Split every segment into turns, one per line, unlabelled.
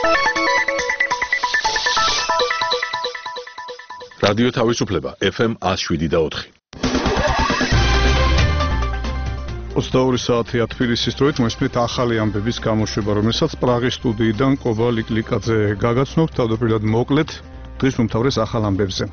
რადიო თავისუფლება FM 107.4.
22 საათია თბილისის დროით მოსმით ახალი ამბების გამოშვება, რომელსაც პრაღის სტუდიიდან კობა ლიკლიკაძე გაგაცნობთ. თავდაპირველად მოკლედ დღის უმთავრეს ახალ ამბებზე.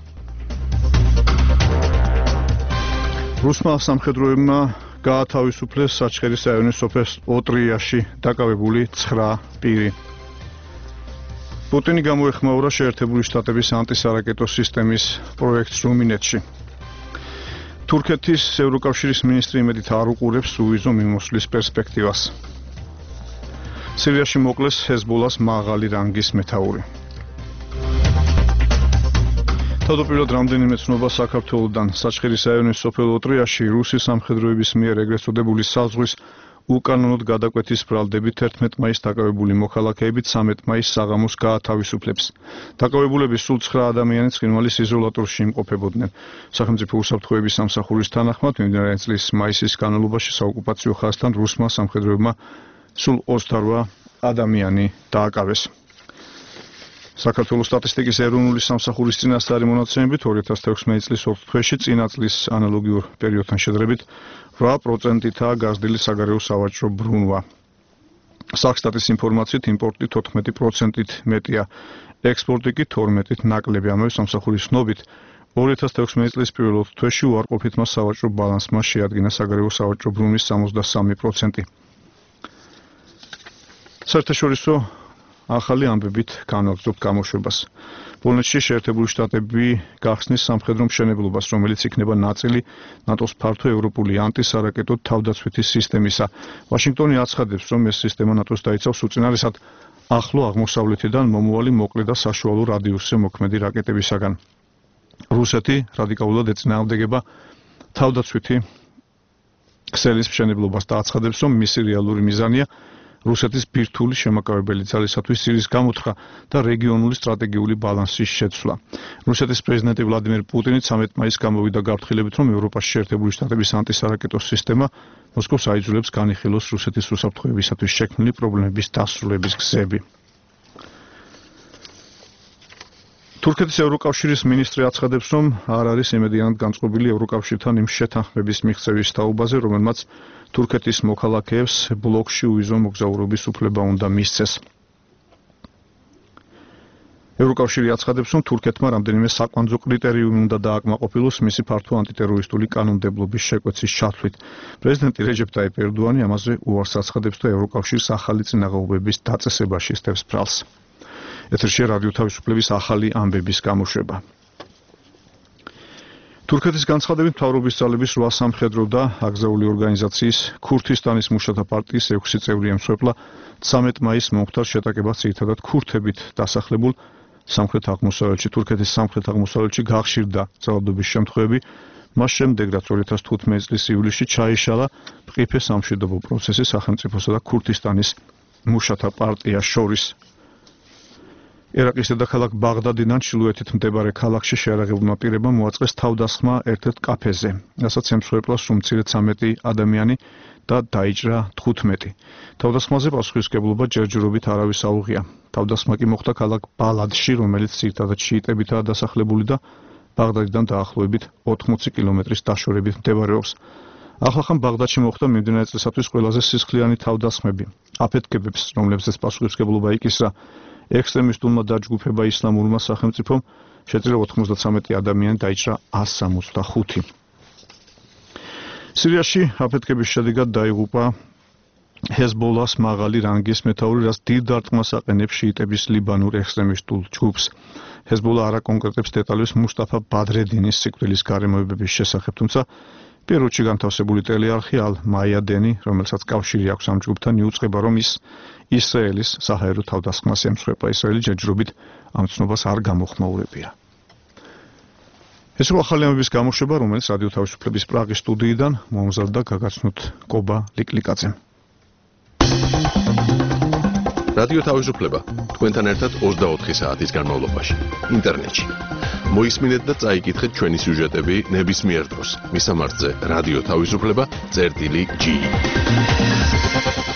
რუსმა სამხედროებმა გაათავისუფლეს საჩხერის რაიონის სოფელ ოტრიაში დაკავებული 9 პირი. პუტინი გამოეხმაურა შეერთებული შტატების ანტისარაკეტო სისტემის პროექტს რუმინეთში. თურქეთის ევროკავშირის მინისტრი იმედით არ უყურებს უვიზო მიმოსვლის პერსპექტივას. სირიაში მოკლეს ჰეზბოლას მაღალი რანგის მეთაური. თავდაპირველად რამდენიმე ცნობა საქართველოდან საჩხერის რაიონის სოფელ ოტრიაში რუსი სამხედროების მიერ ეგრეთ წოდებული საზღვის უკანონოდ გადაკვეთის ბრალდებით 11 მაისს დაკავებული მოქალაქეებით 13 მაისს საღამოს გაათავისუფლებს. დაკავებულების სულ 9 ადამიანი ცხინვალის იზოლატორში იმყოფებოდნენ. სახელმწიფო უსაფრთხოების სამსახურის თანახმად მიმდინარე წლის მაისის განმავლობაში საოკუპაციო ხაზთან რუსმა სამხედროებმა სულ 28 ადამიანი დააკავეს. საქართველოს სტატისტიკის ეროვნული სამსახურის წინასწარი მონაცემებით 2016 წლის ოქტომბერში წინა წლის ანალოგიურ პერიოდთან შედარებით 8%-ითაა გაზრდილი საგარეო სავაჭრო ბრუნვა. საქსტატის ინფორმაციით იმპორტი 14%-ით მეტია, ექსპორტი კი 12%-ით ნაკლები. ამავე სამსახურის ცნობით 2016 წლის პირველ 4 თვეში უარყოფითმა სავაჭრო ბალანსმა შეადგინა საგარეო სავაჭრო ბრუნვის 63%. საერთაშორისო ახალი ამბებით განვაგრძობთ გამოშვებას. პოლონეთში შეერთებული შტატები გახსნის სამხედრო მშენებლობას, რომელიც იქნება ნაწილი ნატოს ფართო ევროპული ანტისარაკეტო თავდაცვითი სისტემისა. ვაშინგტონი აცხადებს, რომ ეს სისტემა ნატოს დაიცავს უწინარესად ახლო აღმოსავლეთიდან მომავალი მოკლე და საშუალო რადიუსზე მოქმედი რაკეტებისაგან. რუსეთი რადიკალურად ეწინააღმდეგება თავდაცვითი ქსელის მშენებლობას და აცხადებს, რომ მისი რეალური მიზანია რუსეთის ბირთვული შემაკავებელი ძალისათვის სირიის გამოთხა და რეგიონული სტრატეგიული ბალანსის შეცვლა. რუსეთის პრეზიდენტი ვლადიმერ პუტინი 13 მაისს გამოვიდა გაფრთხილებით, რომ ევროპაში შეერთებული შტატების ანტისარაკეტო სისტემა მოსკოვს აიძულებს განიხილოს რუსეთის უსაფრთხოებისათვის შექმნილი პრობლემების დასრულების გზები. თურქეთის ევროკავშირის მინისტრი აცხადებს, რომ არ არის იმედიანად განწყობილი ევროკავშირთან იმ შეთანხმების მიღწევის თაობაზე, რომელმაც თურქეთის მოქალაქეებს ბლოკში უვიზო მოგზაურობის უფლება უნდა მისცეს. ევროკავშირი აცხადებს, რომ თურქეთმა რამდენიმე საკვანძო კრიტერიუმი უნდა დააკმაყოფილოს მისი ფართო ანტიტერორისტული კანონმდებლობის შეკვეცის ჩათვლით. პრეზიდენტი რეჯეფ ტაიპ ერდოანი ამაზე უარს აცხადებს და ევროკავშირს ახალი წინაღობების დაწესებაში სდევს ბრალს. ეთერში რადიო თავისუფლების ახალი ამბების გამოშვება. თურქეთის განცხადებით მთავრობის ძალების 8 სამხედრო და აკრძალული ორგანიზაციის ქურთისტანის მუშათა პარტიის 6 წევრი ემსხვერპლა 13 მაისს მომხდარ შეტაკებას ძირითადად ქურთებით დასახლებულ სამხრეთ აღმოსავლეთში. თურქეთის სამხრეთ აღმოსავლეთში გახშირდა ძალადობის შემთხვევები, მას შემდეგ რაც 2015 წლის ივლისში ჩაიშალა მყიფე სამშვიდობო პროცესი სახელმწიფოსა და ქურთისტანის მუშათა პარტიას შორის. ერაყის დედაქალაქ ბაღდადიდან ჩრდილოეთით მდებარე ქალაქში შეარაღებულმა პირებმა მოაწყეს თავდასხმა ერთ-ერთ კაფეზე, რასაც ემსხვერპლას უმცირედ 13 ადამიანი და დაიჭრა 15. თავდასხმაზე პასუხისმგებლობა ჯერჯერობით არავის აუღია. თავდასხმა კი მოხდა ქალაქ ბალადში, რომელიც ძირითადად შიიტებითაა დასახლებული და ბაღდადიდან დაახლოებით 80 კილომეტრის დაშორებით მდებარეობს. ახლახან ბაღდადში მოხდა მიმდინარე წლისათვის ყველაზე სისხლიანი თავდასხმები. აფეთქებებს, რომლებზეც პასუხისმგებლობა იკისრა ექსტრემისტულმა დაჯგუფება ისლამურმა სახელმწიფომ, შეწირა 93 ადამიანი, დაიჭრა 165. სირიაში აფეთქების შედეგად დაიღუპა ჰეზბოლას მაღალი რანგის მეთაური, რაც დიდ დარტყმას აყენებს შიიტების ლიბანურ ექსტრემისტულ ჯგუფს. ჰეზბოლა არ აკონკრეტებს დეტალებს მუსტაფა ბადრედინის სიკვდილის გარემოებების შესახებ, თუმცა პერუში განთავსებული ტელეარხი ალ-მაიადენი, რომელსაც კავშირი აქვს ამ ჯგუფთან, იუწყება, რომ ის ისრაელის საჰაერო თავდასხმას ემსხვერპლა. ისრაელი ჯერჯერობით ამ ცნობას არ გამოხმაურებია. ეს იყო ახალი ამბების გამოშვება, რომელიც რადიო თავისუფლების პრაღის სტუდიიდან მომზადდა გაგაცნოთ კობა ლიკლიკაძემ.
რადიო თავისუფლება თქვენთან ერთად 24 საათის განმავლობაში ინტერნეტში. მოისმინეთ და წაიკითხეთ ჩვენი სიუჟეტები ნებისმიერ დროს. მისამართზე რადიო თავისუფლება.gi